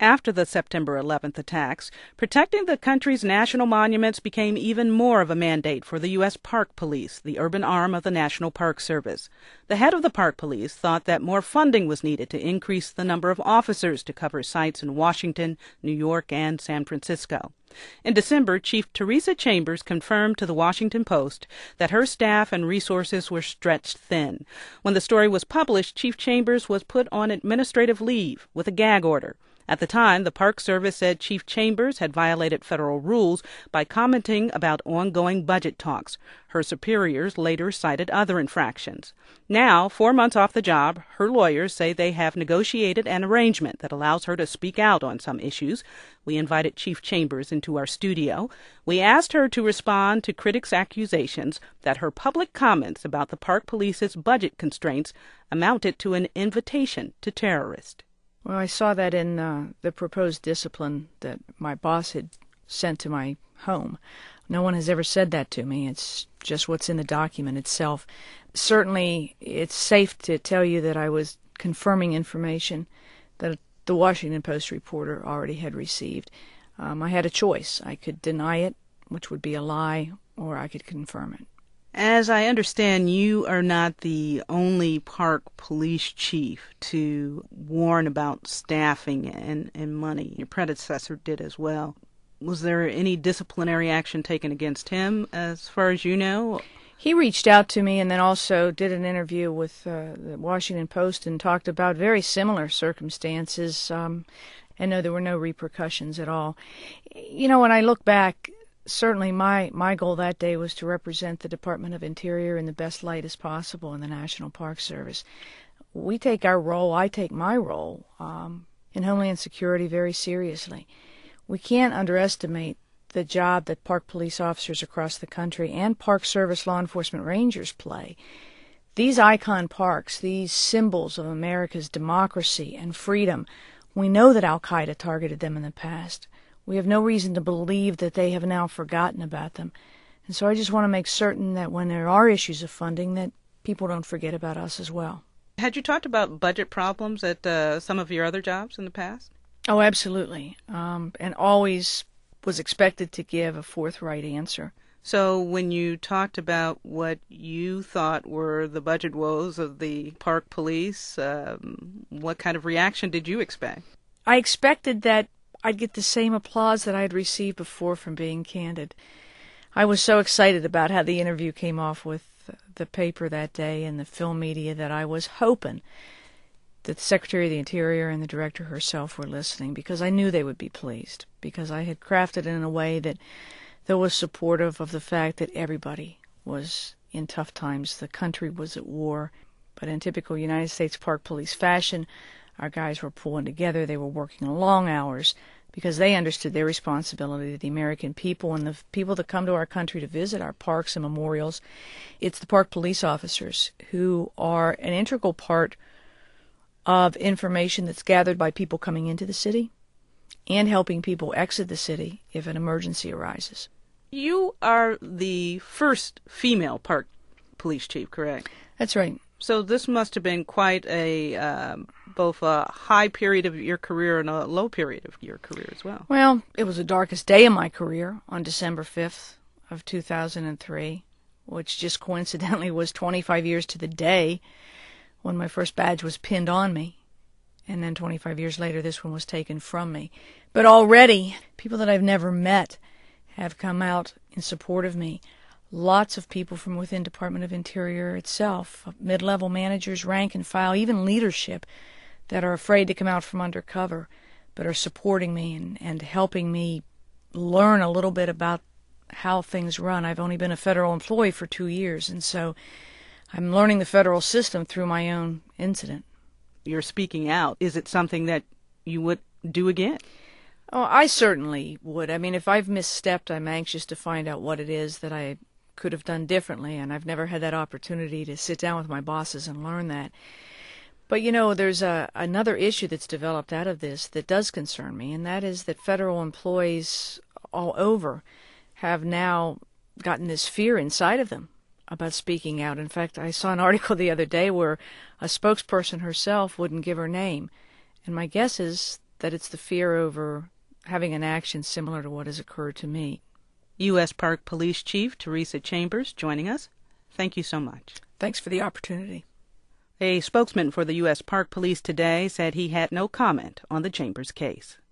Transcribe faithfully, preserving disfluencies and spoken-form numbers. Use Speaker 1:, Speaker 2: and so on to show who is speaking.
Speaker 1: After the September eleventh attacks, protecting the country's national monuments became even more of a mandate for the U S Park Police, the urban arm of the National Park Service. The head of the Park Police thought that more funding was needed to increase the number of officers to cover sites in Washington, New York, and San Francisco. In December, Chief Teresa Chambers confirmed to the Washington Post that her staff and resources were stretched thin. When the story was published, Chief Chambers was put on administrative leave with a gag order. At the time, the Park Service said Chief Chambers had violated federal rules by commenting about ongoing budget talks. Her superiors later cited other infractions. Now, four months off the job, her lawyers say they have negotiated an arrangement that allows her to speak out on some issues. We invited Chief Chambers into our studio. We asked her to respond to critics' accusations that her public comments about the Park Police's budget constraints amounted to an invitation to terrorists.
Speaker 2: Well, I saw that in uh, the proposed discipline that my boss had sent to my home. No one has ever said that to me. It's just what's in the document itself. Certainly, it's safe to tell you that I was confirming information that the Washington Post reporter already had received. Um, I had a choice. I could deny it, which would be a lie, or I could confirm it.
Speaker 1: As I understand, you are not the only park police chief to warn about staffing and, and money. Your predecessor did as well. Was there any disciplinary action taken against him, as far as you know?
Speaker 2: He reached out to me and then also did an interview with uh, the Washington Post and talked about very similar circumstances. Um, and no, there were no repercussions at all. You know, when I look back, certainly my, my goal that day was to represent the Department of Interior in the best light as possible in the National Park Service. We take our role, I take my role um, in Homeland Security very seriously. We can't underestimate the job that park police officers across the country and Park Service law enforcement rangers play. These icon parks, these symbols of America's democracy and freedom, we know that Al-Qaeda targeted them in the past. We have no reason to believe that they have now forgotten about them. And so I just want to make certain that when there are issues of funding, that people don't forget about us as well.
Speaker 1: Had you talked about budget problems at uh, some of your other jobs in the past?
Speaker 2: Oh, absolutely. Um, and always was expected to give a forthright answer.
Speaker 1: So when you talked about what you thought were the budget woes of the park police, um, what kind of reaction did you expect?
Speaker 2: I expected that I'd get the same applause that I had received before, from being candid. I was so excited about how the interview came off with the paper that day and the film media that I was hoping that the Secretary of the Interior and the Director herself were listening, because I knew they would be pleased, because I had crafted it in a way that, that was supportive of the fact that everybody was in tough times. The country was at war, but in typical United States Park Police fashion, our guys were pulling together. They were working long hours because they understood their responsibility to the American people and the people that come to our country to visit our parks and memorials. It's the park police officers who are an integral part of information that's gathered by people coming into the city and helping people exit the city if an emergency arises.
Speaker 1: You are the first female park police chief, correct?
Speaker 2: That's right.
Speaker 1: So this must have been quite a um, both a high period of your career and a low period of your career as well.
Speaker 2: Well, it was the darkest day of my career on December fifth of two thousand three, which just coincidentally was twenty-five years to the day when my first badge was pinned on me. And then twenty-five years later, this one was taken from me. But already, people that I've never met have come out in support of me. Lots of people from within Department of Interior itself, mid-level managers, rank and file, even leadership, that are afraid to come out from undercover, but are supporting me and, and helping me learn a little bit about how things run. I've only been a federal employee for two years, and so I'm learning the federal system through my own incident.
Speaker 1: You're speaking out. Is it something that you would do again?
Speaker 2: Oh, I certainly would. I mean, if I've misstepped, I'm anxious to find out what it is that I could have done differently, and I've never had that opportunity to sit down with my bosses and learn that. But, you know, there's a, another issue that's developed out of this that does concern me, and that is that federal employees all over have now gotten this fear inside of them about speaking out. In fact, I saw an article the other day where a spokesperson herself wouldn't give her name, and my guess is that it's the fear over having an action similar to what has occurred to me.
Speaker 1: U S Park Police Chief Teresa Chambers joining us. Thank you so much.
Speaker 2: Thanks for the opportunity.
Speaker 1: A spokesman for the U S Park Police today said he had no comment on the Chambers case.